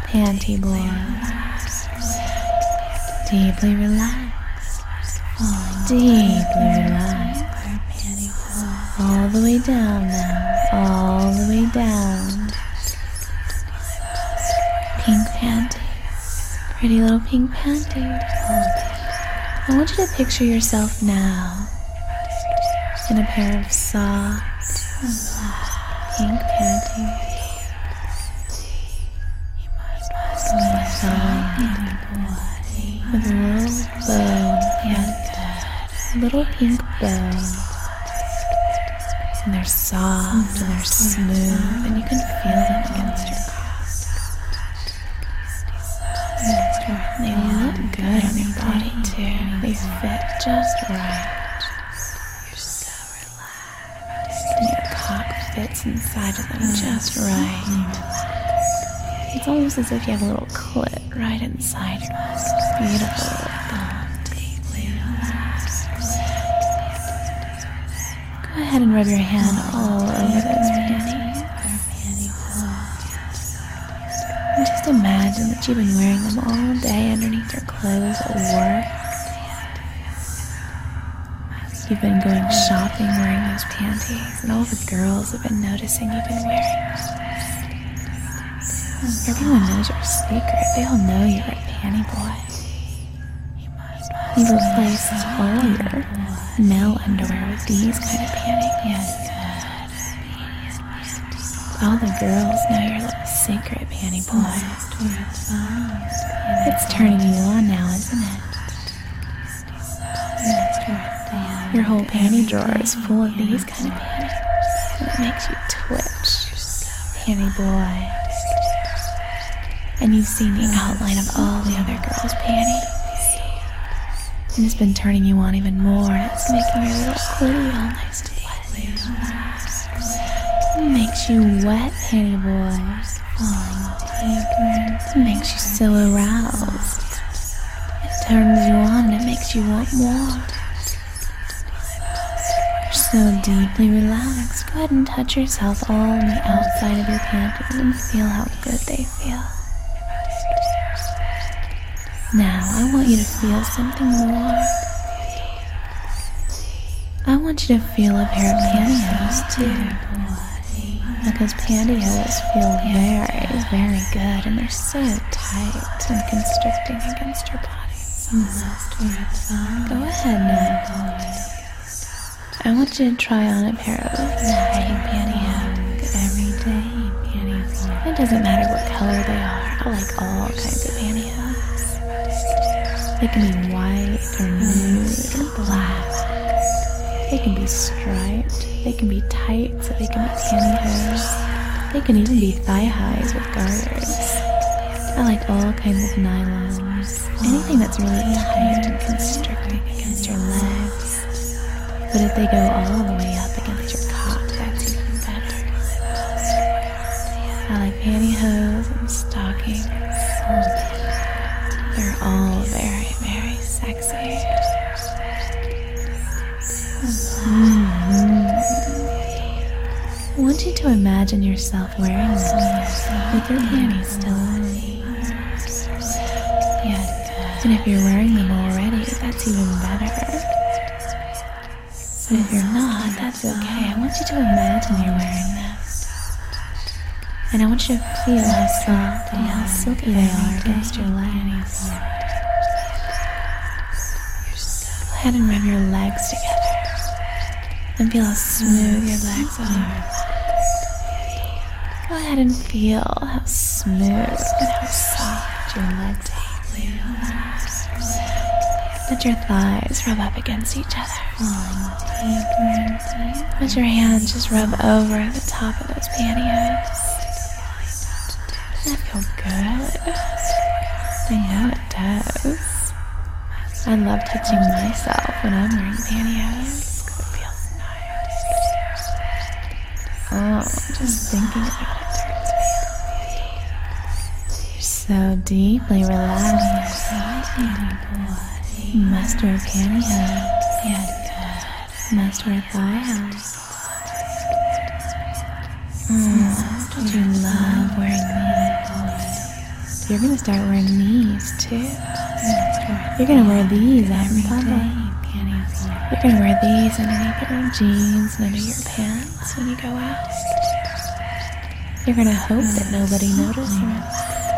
Panty boy. Deeply relaxed. Deeply relaxed. All the way down now. All the way down. Pink panties. Pretty little pink panties. I want you to picture yourself now in a pair of soft, pink panties. With a little bow, a little pink bow. And they're soft and they're smooth, and you can feel them against your cock. They look good on your body too. They fit just right. And your cock fits inside of them just right. It's almost as if you have a little clit right inside your mouth. Beautiful. Go ahead and rub your hand all over those panties. And just imagine that you've been wearing them all day underneath your clothes at work. You've been going shopping wearing those panties, and all the girls have been noticing you've been wearing them. Everyone knows your secret. They all know you're a panty boy. You've replaced all your male underwear with these kind of panties. All the girls know your little secret panty boy. It's turning you on now, isn't it? Your whole panty drawer is full of these kind of panties. And it makes you twitch, panty boy. And you've seen the outline of all the other girls' panties. And it's been turning you on even more, and it's making your little clitty all nice and wet. It makes you wet, panty boy. It makes you so aroused. It turns you on and it makes you want more. You're so deeply relaxed. Go ahead and touch yourself all on the outside of your panties and feel how good they feel. Now, I want you to feel something more. I want you to feel a pair of pantyhose too. Because pantyhose feel very, very good, and they're so tight and constricting against your body. Go ahead now. I want you to try on a pair of pink pantyhose everyday pantyhose. It doesn't matter what color they are. I like all kinds of pantyhose. They can be white or nude or black. They can be striped. They can be tight, so they can be pantyhose. They can even be thigh highs with garters. I like all kinds of nylons. Anything that's really tight and constricting against your legs. But if they go all the way up against your cock, that's even better. I like pantyhose and stockings. They're all very, very sexy. I want you to imagine yourself wearing them with your panties still on. And if you're wearing them already, that's even better. But if you're not, that's okay. I want you to imagine you're wearing them. And I want you to feel how soft and how silky they are against your legs. Go ahead and rub your legs together. And feel how smooth your legs are. Go ahead and feel how smooth and how soft your legs are. Let your thighs rub up against each other. Let your hands just rub over the top of those pantyhose. Doesn't that feel good? I know it does. I love touching myself when I'm wearing pantyhose. Oh, just thinking about it turns me on. You're so deeply relaxed. You must wear pantyhose. You must wear thigh highs. Don't you love wearing these? You're going to start wearing these too. You're going to wear these out in public. You're going to wear these underneath your jeans and under your pants when you go out. You're going to hope that nobody notices.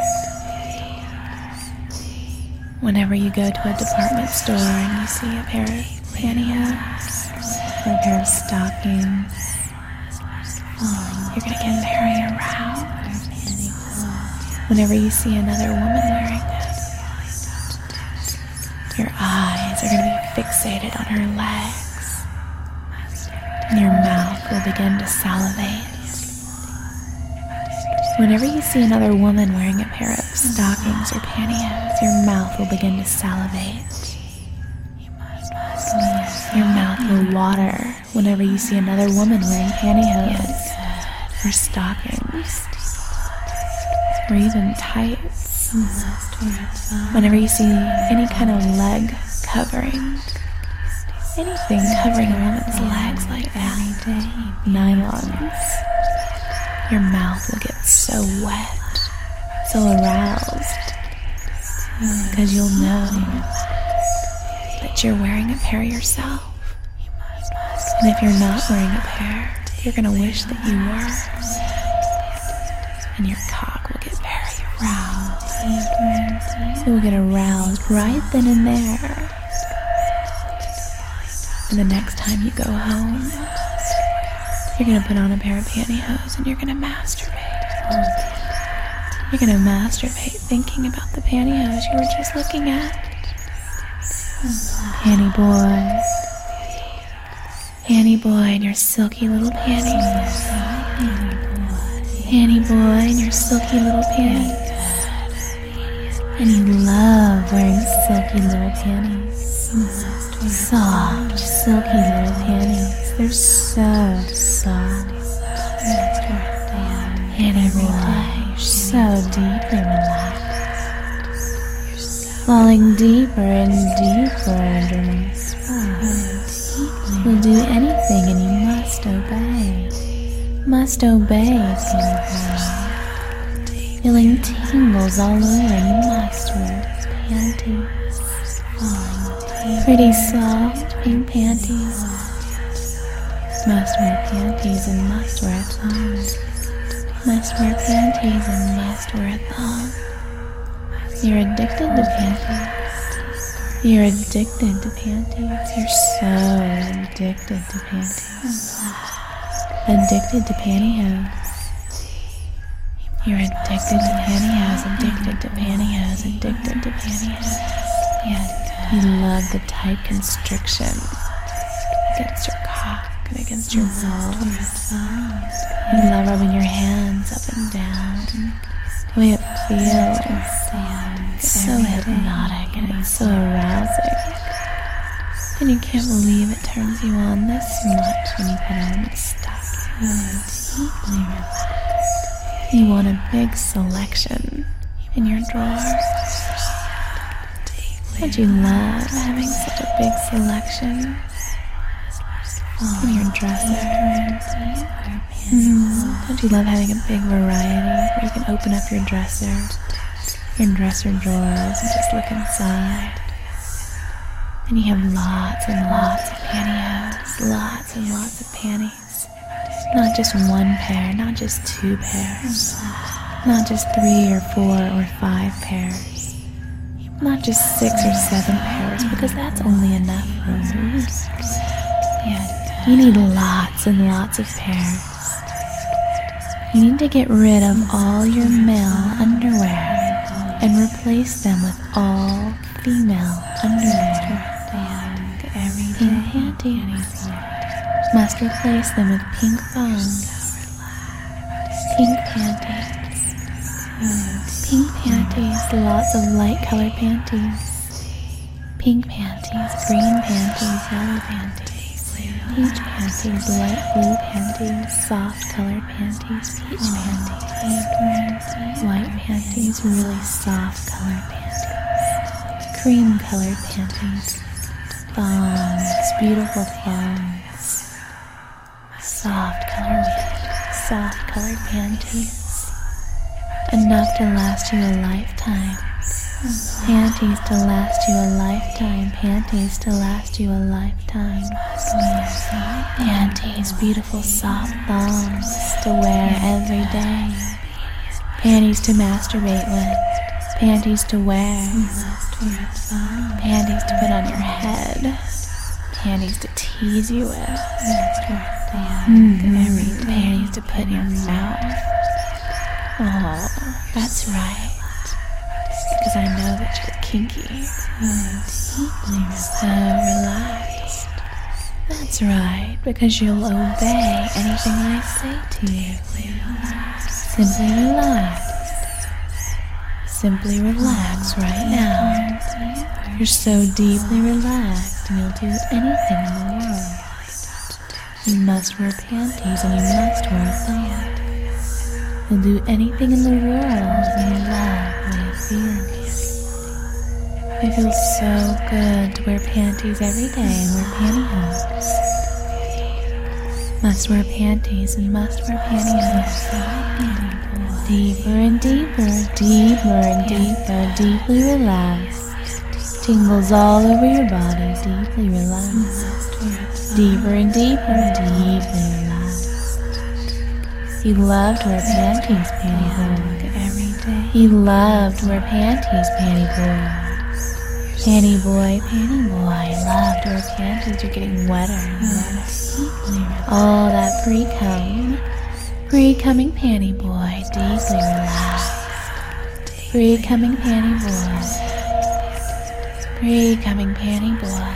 Whenever you go to a department store and you see a pair of pantyhose or a pair of stockings, you're going to get very aroused. Whenever you see another woman wearing it, your eyes are going to be fixated on her legs, and your mouth will begin to salivate. Whenever you see another woman wearing a pair of stockings or pantyhose, your mouth will begin to salivate. Your mouth will water whenever you see another woman wearing pantyhose or stockings or even tights. Whenever you see any kind of leg covering, anything covering a woman's legs like that, nylons, your mouth will get so wet, so aroused, because you'll know that you're wearing a pair yourself. And if you're not wearing a pair, you're going to wish that you were. And your cock will get very aroused. It will get aroused right then and there. And the next time you go home, you're going to put on a pair of pantyhose and you're going to masturbate. You're going to masturbate thinking about the pantyhose you were just looking at. Panty boy. Panty boy in your silky little panties. Panty boy in your silky little panties. And you love wearing silky little panties. Soft, silky little panties. They're so soft. Panty boy, you're so deeply relaxed. Falling deeper and deeper under my spell. You'll do anything and you must obey. Must obey, Panty boy. Feeling tingles all over and you must wear panties. Pretty soft pink panties. Must wear panties and must wear thongs. Must wear panties and must wear thongs. You're addicted to panties. You're addicted to panties. You're so addicted to panties. Addicted to pantyhose. You're addicted to pantyhose, addicted to pantyhose, addicted to pantyhose. You love the tight constriction against your cock and against your balls. You love rubbing your hands up and down. The way it feels. It's so hypnotic and it's so arousing. And you can't believe it turns you on this much when you put on the stockings. You want a big selection in your drawers. Don't you love having such a big selection in your dresser? Don't you love having a big variety where you can open up your dresser drawers and just look inside? And you have lots and lots of pantyhose, lots and lots of panties. Not just one pair, not just two pairs, not just 3 or 4 or 5 pairs, not just 6 or 7 pairs, because that's only enough room. You need lots and lots of pairs. You need to get rid of all your male underwear and replace them with all female underwear. Pink panties. Must replace them with pink thongs. Pink panties. Pink panties, lots of light colored panties. Pink panties, green panties, yellow panties. Peach panties, light blue panties, soft colored panties, peach panties. White panties, really soft colored panties. Cream colored panties. Thongs, beautiful thongs. Soft colored panties. enough to last you a lifetime. Panties to last you a lifetime. Panties to last you a lifetime. Panties, beautiful soft thongs to wear every day. Panties to masturbate with. Panties to wear. Panties to put on your head. Panties to tease you with. Panties to put in your mouth. Oh, that's right. Because I know that you're kinky. So relaxed. That's right, because you'll obey anything I say to you. Simply relax. Simply relax right now. You're so deeply relaxed and you'll do anything in the world. You must wear panties and you must wear thongs. You'll do anything in the world and you love the way it feels. It feels so good to wear panties every day and wear pantyhose. Must wear panties and must wear pantyhose. Deeper and deeper, deeper and deeper, deeply relaxed. Tingles all over your body, deeply relaxed. Deeper and deeper, deeply relaxed. You love to wear panties, pantyhose. Every day. You love to wear panties, pantyhose. Panty boy, love to wear panties. You're getting wetter and wetter. All that pre-coming panty boy, deeply relaxed. Pre-coming panty boy. Pre-coming panty boy.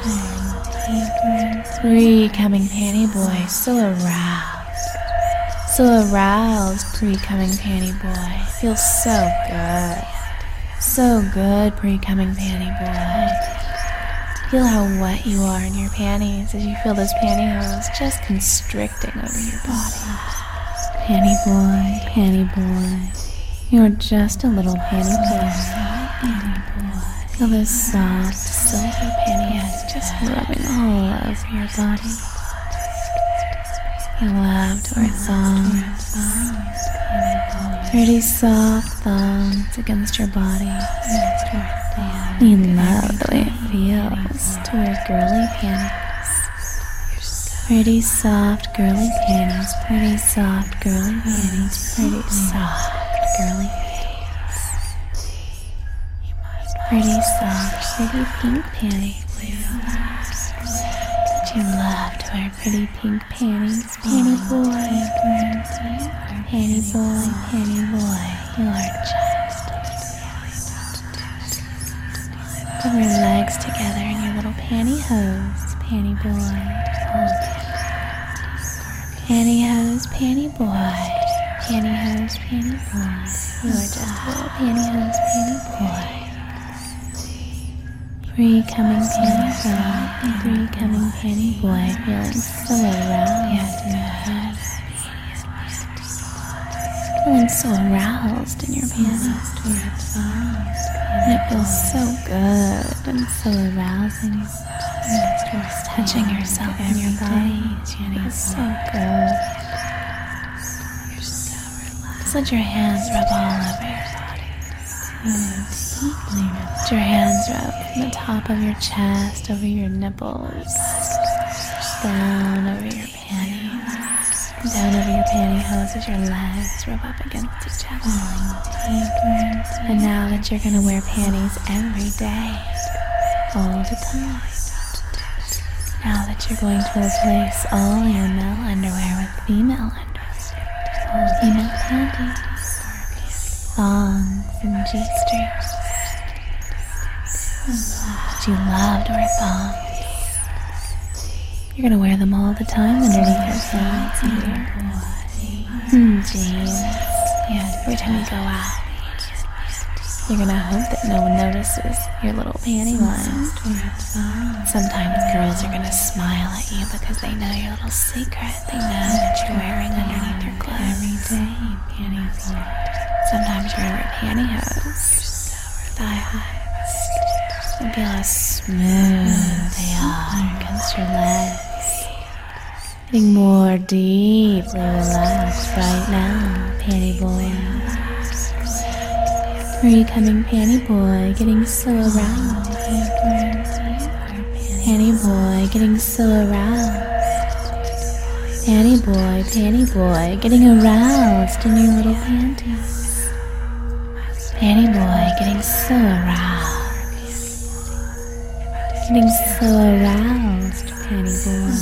Pre-coming panty boy, so aroused. So aroused, pre-coming panty boy. Feels so good. So good, pre-coming panty boy. Feel how wet you are in your panties as you feel those pantyhose just constricting over your body. Panty boy, you're just a little panty boy. Feel those soft, silky pantyhose just rubbing all over your body. You love to wear thongs. Pretty soft thongs against your body. You love the way it feels to wear girly panties. Pretty soft girly panties. Pretty soft girly panties. Pretty soft girly panties. Pretty soft, pretty pink panties. You love to wear pretty pink panties. Panty boy. Panty boy, you are just. Put your legs together in your little pantyhose, panty boy. Pantyhose, panty boy. Pantyhose, panty boy. You are just a little pantyhose, panty boy. Pre-coming panty boy. Pre-coming panty boy, feeling so aroused in your head. Feeling so aroused in your panties. And it feels so good and so arousing. Just touching yourself in your body. It's so good. Just let your hands rub all over your body. Let your hands rub from the top of your chest, over your nipples, down over your panties, down over your pantyhose as your legs rub up against each other. And now that you're going to wear panties every day, all the time, now that you're going to replace all your male underwear with female underwear, female panties, thongs and G-strings. You love to wear thongs. You're gonna wear them all the time underneath your clothes here. Jeans. Every time you go out, you're gonna hope that no one notices your little panty line. Sometimes girls are gonna smile at you because they know your little secret. They know that you're wearing underneath your clothes. Sometimes you're gonna wear pantyhose, thigh highs, and feel how smooth they are against your legs. Getting more deeply relaxed right now, panty boy. Becoming panty boy, getting so aroused. Panty boy, getting so aroused. Panty boy, getting aroused in your little panties. Panty boy, getting so aroused. Getting so aroused, panty boy.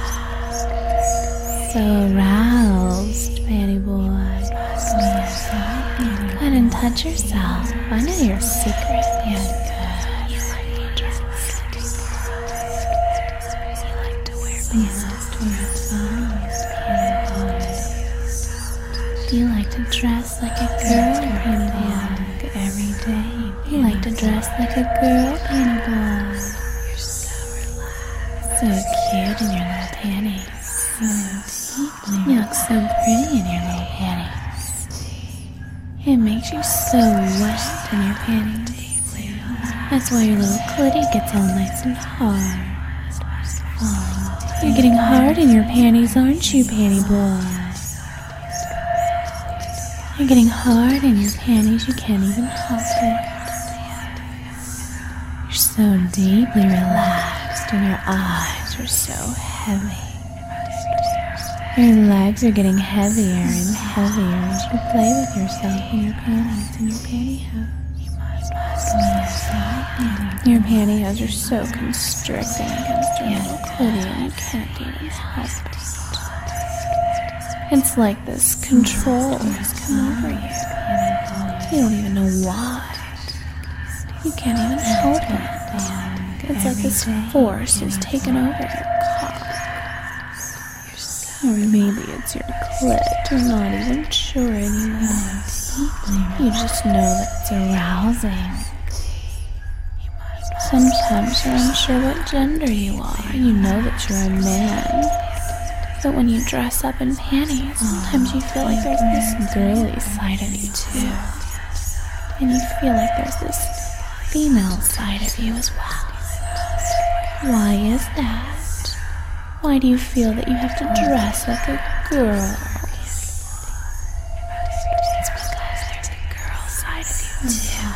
So aroused, panty boy. Go ahead and touch yourself. I know your secret. You like to dress like a girl. You like to wear pants to your thighs, panty boy. Do you like to dress like a girl, panty boy? Every day. You like to dress like a girl, panty boy. You're so relaxed. So cute in your little panties. You look so pretty in your little panties. It makes you so wet in your panties. That's why your little clitty gets all nice and hard. You're getting hard in your panties, aren't you, panty boy? You're getting hard in your panties, you can't even help it. You're so deeply relaxed and your eyes are so heavy. Your legs are getting heavier and heavier as you play with yourself in your panties and your pantyhose. Your pantyhose are so constricting against your little clitty and you can't even help it. It's like this control has come over you. You don't even know why. You can't even help it. It's like this force has taken over your cock. Or maybe it's your clit, you're not even sure anymore. You just know that it's arousing. Sometimes you're unsure what gender you are. You know that you're a man. But when you dress up in panties, sometimes you feel like there's this girly side of you too. And you feel like there's this female side of you as well. Why is that? Why do you feel that you have to dress like a girl? It's because there's a girl side of you too.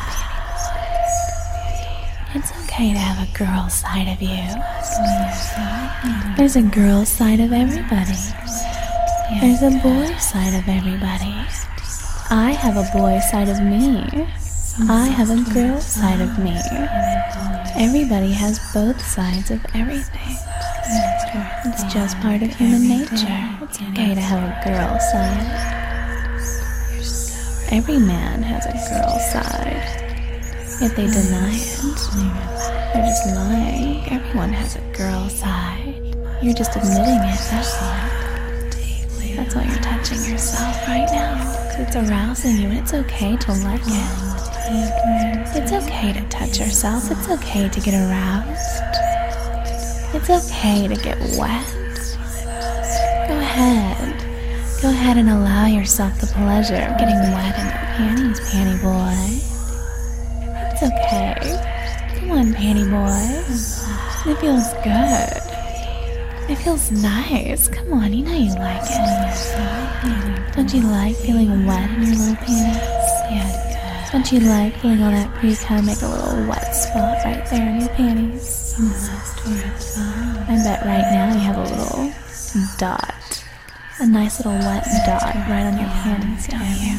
It's okay to have a girl side of you. There's a girl side of everybody. There's a boy side of everybody. I have a boy side of me. I have a girl side of me. Everybody has both sides of everything. It's just part of human nature. It's okay to have a girl side. Every man has a girl side. Yet they deny it. They're just lying. Everyone has a girl side. You're just admitting it, that's all. That's why you're touching yourself right now. Because it's arousing you and it's okay to like it. It's okay to touch yourself. It's okay to get aroused. It's okay to get wet. Go ahead. Go ahead and allow yourself the pleasure of getting wet in your panties, panty boy. It's okay. Come on, panty boy. It feels good. It feels nice. Come on, you know you like it. Don't you like feeling wet in your little panties? Don't you like feeling all that pre-cum make a little wet spot right there in your panties? I bet right now you have a little dot. A nice little wet dot right on your panties, don't you?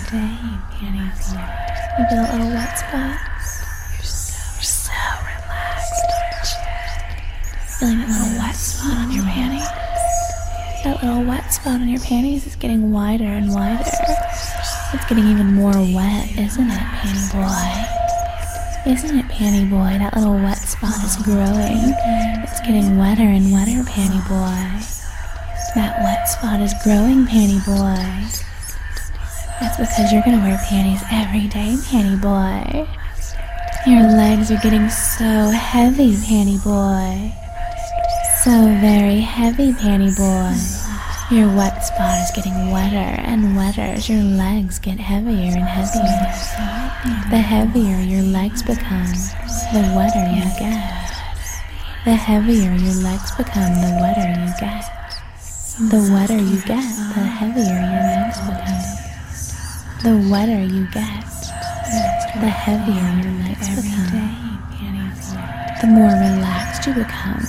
You feel a little wet spot? You're so relaxed, aren't you? Feeling a little wet spot on your panties? That little wet spot on your panties is getting wider and wider. It's getting even more wet, isn't it, panty boy? Isn't it, panty boy? That little wet spot is growing. It's getting wetter and wetter, panty boy. That wet spot is growing, panty boy. That's because you're gonna wear panties every day, panty boy. Your legs are getting so heavy, panty boy. So very heavy, panty boy. Your wet spot is getting wetter and wetter as your legs get heavier and heavier. The heavier your legs become, the wetter you get. The heavier your legs become, the wetter you get. The wetter you get, the heavier your legs become. The wetter you get, the heavier your legs become. The more relaxed you become.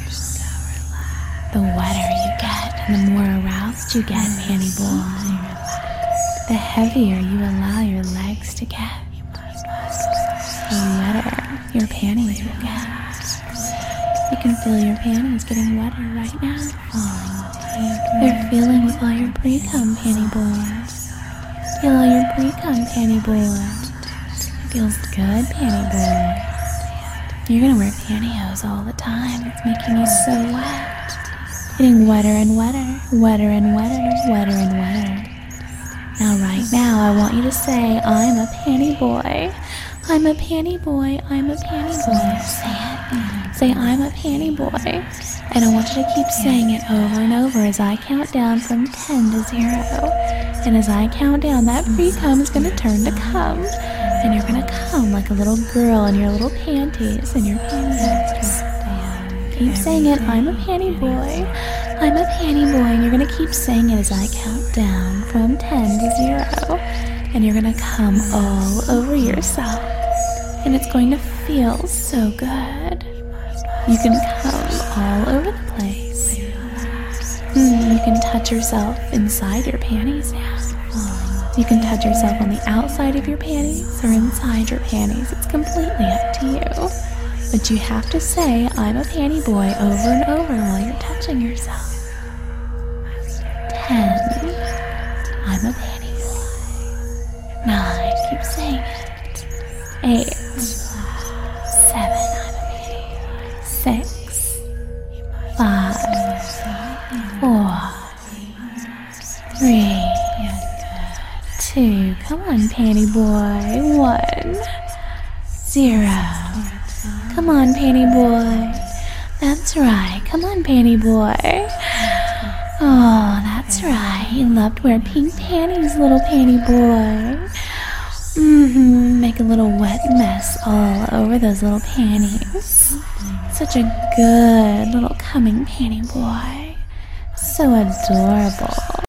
The wetter you get and the more aroused you get, panty boy. The heavier you allow your legs to get, the wetter your panties will get. You can feel your panties getting wetter right now. They're feeling with all your pre-cum, panty boy. Feel all your pre-cum, panty boy. Feels good, panty boy. You're gonna wear pantyhose all the time. It's making you so wet. Getting wetter and wetter, wetter and wetter, wetter and wetter. Now right now I want you to say, I'm a panty boy. I'm a panty boy. I'm a panty boy. Say it. Say, I'm a panty boy. And I want you to keep saying it over and over as I count down from 10 to 0. And as I count down, that pre-cum is gonna turn to cum. And you're gonna come like a little girl in your little panties and your panties. Keep saying it, I'm a panty boy. I'm a panty boy. And you're gonna keep saying it as I count down from 10 to 0. And you're gonna come all over yourself. And it's going to feel so good. You can come all over the place. You can touch yourself inside your panties now. You can touch yourself on the outside of your panties or inside your panties. It's completely up to you. But you have to say, I'm a panty boy over and over while you're touching yourself. 10. I'm a panty boy. 9. Keep saying it. 8. 7. I'm a panty boy. 6. 5. 4. 3. 2, come on, panty boy. 1, 0. Come on, panty boy. That's right. Come on, panty boy. Oh, that's right. You love to wear pink panties, little panty boy. Make a little wet mess all over those little panties. Such a good little coming panty boy. So adorable.